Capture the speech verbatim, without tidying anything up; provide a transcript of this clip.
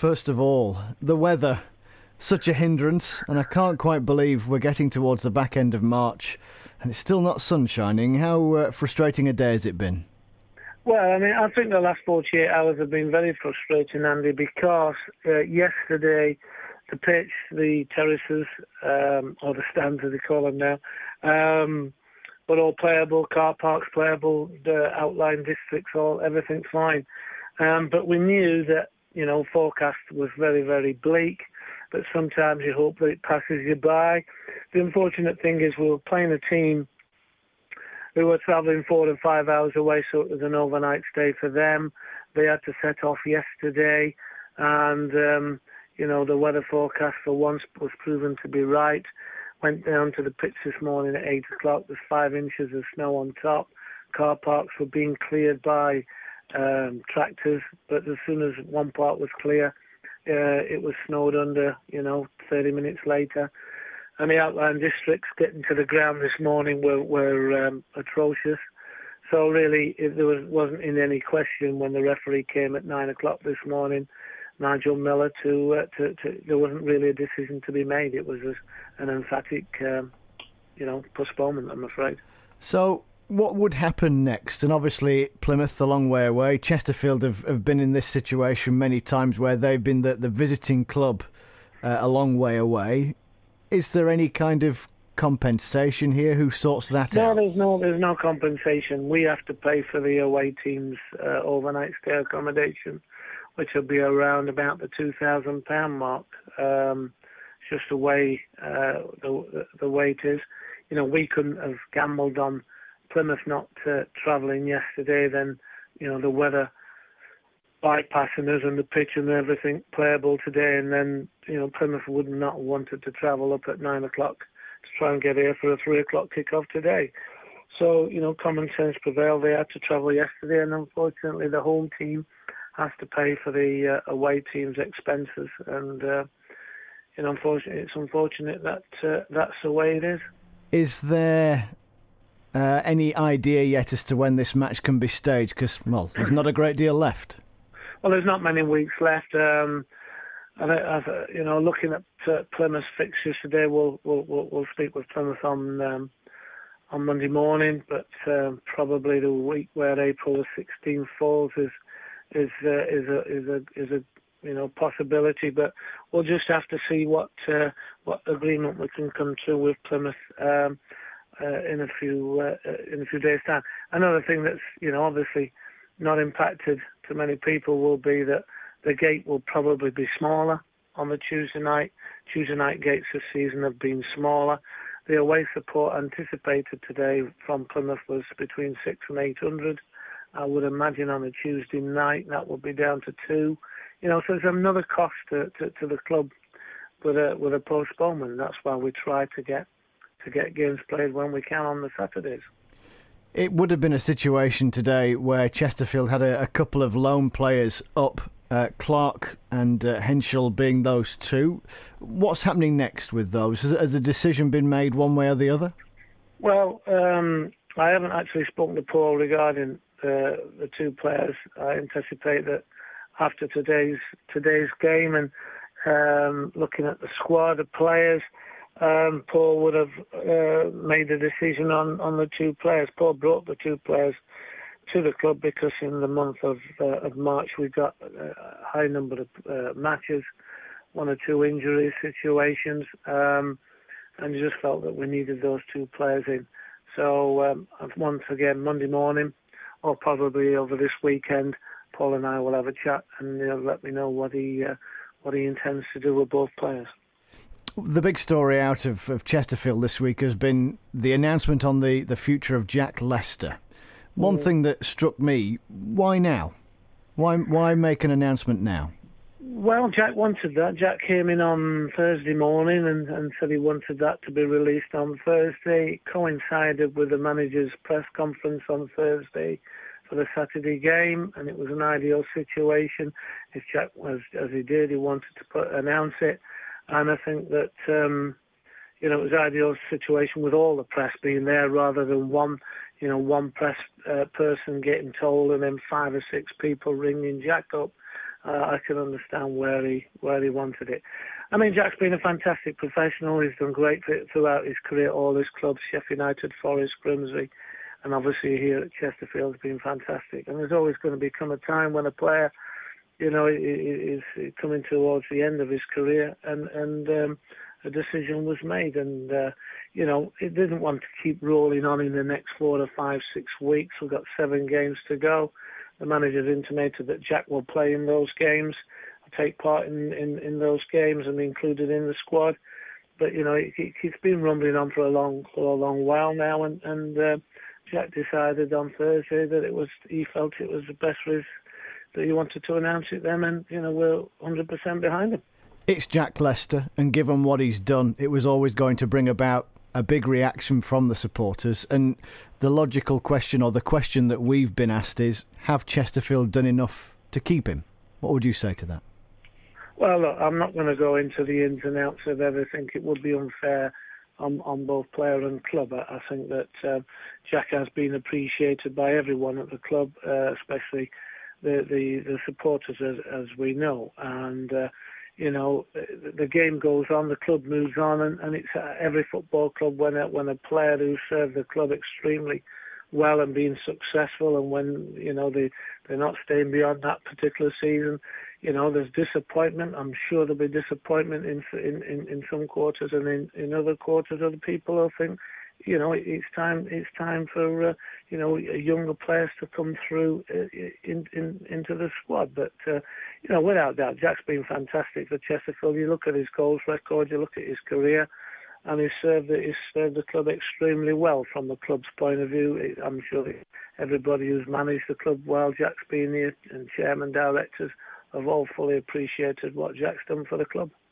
first of all, the weather. Such a hindrance, and I can't quite believe we're getting towards the back end of March and it's still not sun shining. How uh, frustrating a day has it been? Well, I mean, I think the last forty-eight hours have been very frustrating, Andy, because uh, yesterday the pitch, the terraces, um, or the stands as they call them now, um, were all playable, car parks playable, the outlying districts, all everything's fine. Um, but we knew that, you know, forecast was very, very bleak, but sometimes you hope that it passes you by. The unfortunate thing is we were playing a team who were travelling four and five hours away, so it was an overnight stay for them. They had to set off yesterday, and, um, you know, the weather forecast for once was proven to be right. Went down to the pitch this morning at eight o'clock. There's five inches of snow on top. Car parks were being cleared by um, tractors, but as soon as one part was clear, uh, it was snowed under, you know, thirty minutes later. And the outlying districts getting to the ground this morning were, were um, atrocious. So really, it, there was, wasn't in any question when the referee came at nine o'clock this morning, Nigel Miller, to, uh, to, to there wasn't really a decision to be made. It was a, an emphatic, um, you know, postponement, I'm afraid. So what would happen next? And obviously Plymouth, a long way away. Chesterfield have, have been in this situation many times where they've been the, the visiting club uh, a long way away. Is there any kind of compensation here? Who sorts that no, out? No, there's no, there's no compensation. We have to pay for the away team's uh, overnight stay accommodation, which will be around about the two thousand pound mark. Um, it's just the way uh, the the way it is. You know, we couldn't have gambled on Plymouth not uh, travelling yesterday. Then, you know, the weather bypassing us and the pitch and everything playable today, and then, you know, Plymouth would not have wanted to travel up at nine o'clock to try and get here for a three o'clock kick-off today. So, you know, common sense prevailed. They had to travel yesterday, and unfortunately the home team has to pay for the uh, away team's expenses. And, uh, you know, unfortunately, it's unfortunate that uh, that's the way it is. Is there uh, any idea yet as to when this match can be staged? Because, well, there's not a great deal left. Well, there's not many weeks left. Um, and I, I, you know, looking at uh, Plymouth's fixtures today, we'll we'll we'll speak with Plymouth on um, on Monday morning. But um, probably the week where April the sixteenth falls is is uh, is a is a is a you know possibility. But we'll just have to see what uh, what agreement we can come to with Plymouth um, uh, in a few uh, in a few days' time. Another thing that's you know obviously not impacted to many people will be that the gate will probably be smaller on the Tuesday night. Tuesday night gates this season have been smaller. The away support anticipated today from Plymouth was between six and eight hundred. I would imagine on a Tuesday night that will be down to two. You know, so there's another cost to, to, to the club with a with a postponement. That's why we try to get to get games played when we can on the Saturdays. It would have been a situation today where Chesterfield had a, a couple of lone players up, uh, Clark and uh, Henschel being those two. What's happening next with those? Has, has a decision been made one way or the other? Well, um, I haven't actually spoken to Paul regarding uh, the two players. I anticipate that after today's today's game and um, looking at the squad of players, Um, Paul would have uh, made a decision on, on the two players. Paul brought the two players to the club because in the month of uh, of March we got a high number of uh, matches, one or two injury situations, um, and just felt that we needed those two players in. So um, once again, Monday morning, or probably over this weekend, Paul and I will have a chat and he'll let me know what he uh, what he intends to do with both players. The big story out of, of Chesterfield this week has been the announcement on the, the future of Jack Lester. One mm. thing that struck me, why now? Why why make an announcement now? Well, Jack wanted that. Jack came in on Thursday morning and, and said he wanted that to be released on Thursday. It coincided with the manager's press conference on Thursday for the Saturday game, and it was an ideal situation. If Jack was, as he did, he wanted to put, announce it. And I think that, um, you know, it was an ideal situation with all the press being there rather than one, you know, one press uh, person getting told and then five or six people ringing Jack up. uh, I can understand where he where he wanted it. I mean, Jack's been a fantastic professional. He's done great throughout his career, all his clubs, Sheffield United, Forest, Grimsby, and obviously here at Chesterfield has been fantastic. And there's always going to become a time when a player, you know, is coming towards the end of his career, and and um, a decision was made, and uh, you know, it didn't want to keep rolling on in the next four or five, six weeks. We've got seven games to go. The manager's intimated that Jack will play in those games, take part in, in, in those games and be included in the squad. But, you know, it, it's been rumbling on for a long for a long while now, and, and uh, Jack decided on Thursday that it was he felt it was the best for his, that he wanted to announce it then, and, you know, we're one hundred percent behind him. It's Jack Lester, and given what he's done, it was always going to bring about a big reaction from the supporters. And the logical question, or the question that we've been asked, is, have Chesterfield done enough to keep him? What would you say to that? Well, look, I'm not going to go into the ins and outs of everything. It would be unfair on, on both player and club. I, I think that uh, Jack has been appreciated by everyone at the club, uh, especially the, the, the supporters, as, as we know. And, uh, you know, the game goes on, the club moves on, and, and it's uh, every football club, when a, when a player who served the club extremely well and being successful, and when, you know, they, they're not staying beyond that particular season, you know, there's disappointment. I'm sure there'll be disappointment in in, in, in some quarters, and in, in other quarters, other people will think, you know, it, it's time it's time for uh, you know, younger players to come through uh, in, in, into the squad. But uh, you know, without doubt, Jack's been fantastic for Chesterfield. You look at his goals record, you look at his career, and he's served the, he's served the club extremely well from the club's point of view. I'm sure everybody who's managed the club while Jack's been here, and chairman, directors, have all fully appreciated what Jack's done for the club.